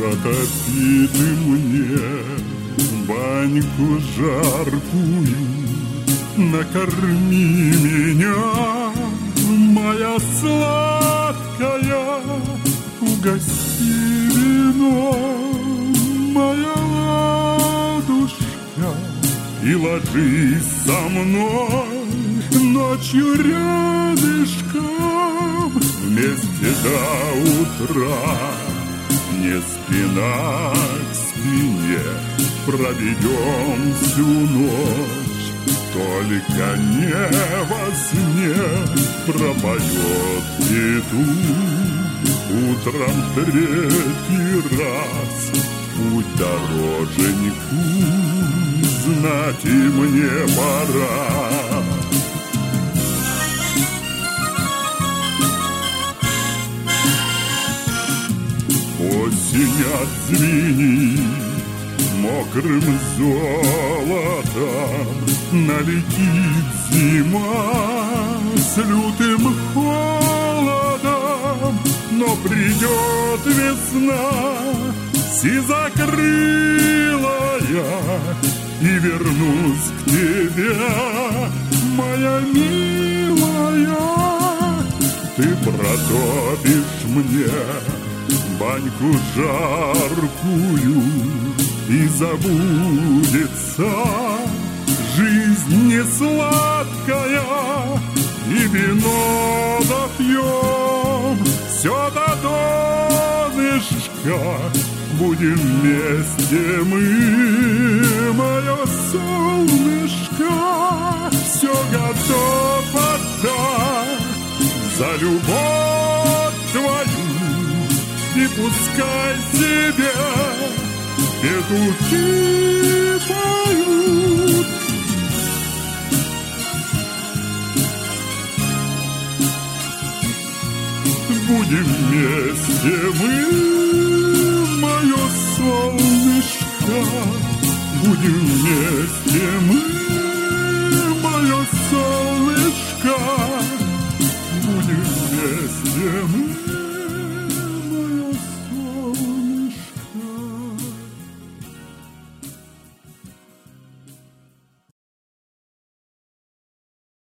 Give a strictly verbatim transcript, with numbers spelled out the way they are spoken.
Протопи ты мне баньку жаркую, накорми меня, моя сладкая, угости вином, моя ладушка, и ложись со мной ночью рядышком вместе до утра. Не спина к спине проведем всю ночь, только не во сне пропоет петух утром третий раз. Путь дороженьку знать и мне пора. Осень отзвенит мокрым золотом, налетит зима с лютым холодом, но придет весна сизокрылая, и вернусь к тебе, моя милая. Ты протопишь мне баньку жаркую, и забудется жизнь не сладкая, и вино допьем все до донышка. Будем вместе мы, мое солнышко, все готов отдать за любовь твою. И пускай себе петухи поют. Будем вместе мы, мое солнышко, будем вместе мы.